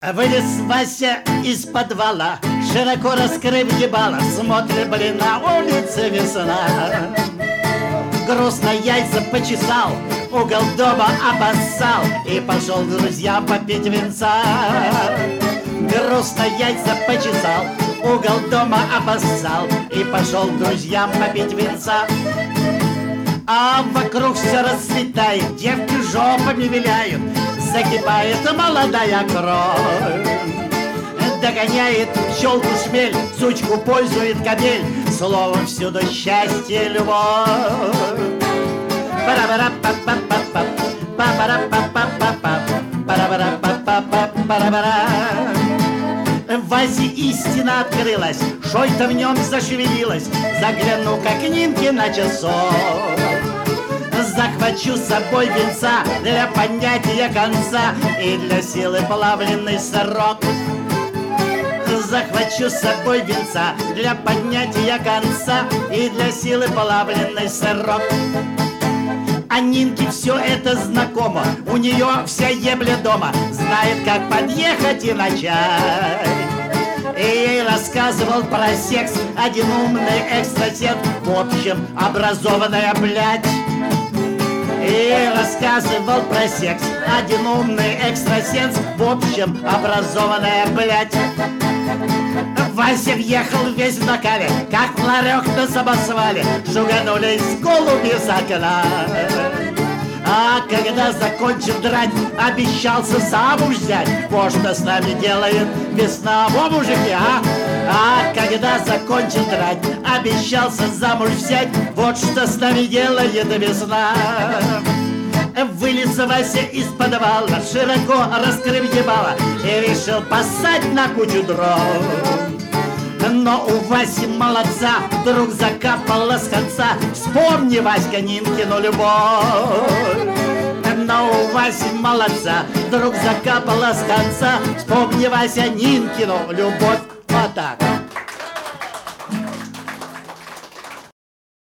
Вылез Вася из подвала, широко раскрыв ебало, смотрит, блин, на улице весна. Грустно яйца почесал, угол дома обоссал и пошел к друзьям попить винца. Грустно яйца почесал, угол дома обоссал и пошел к друзьям попить винца. А вокруг все расцветает, девки жопами виляют, загибает молодая кровь. Догоняет пчелку шмель, сучку пользует кобель, словом всюду счастье, любовь. Васе истина открылась, что-то в нем зашевелилось. Загляну-ка к Нинке на часов, захвачу с собой венца для поднятия конца и для силы плавленый сырок. Захвачу с собой венца для поднятия конца и для силы плавленый сырок. А Нинке все это знакомо, у нее вся ебля дома, знает, как подъехать и начать. И ей рассказывал про секс один умный экстрасенс, в общем, образованная блядь. И ей рассказывал про секс один умный экстрасенс, в общем, образованная блядь. Вася въехал весь в накале, как ларек на самосвале, шуганулись голуби с окна. А когда закончим драть, обещался замуж взять. Вот что с нами делает весна, во, мужики, а? А когда закончим драть, обещался замуж взять. Вот что с нами делает весна. Вылез Вася из подвала, широко раскрыв ебало, и решил поссать на кучу дров. Но у Васи молодца вдруг закапала с конца. Вспомни, Васька, Нинкину любовь. Но у Васи молодца вдруг закапала с конца. Вспомни, Вася, Нинкину любовь. Вот так.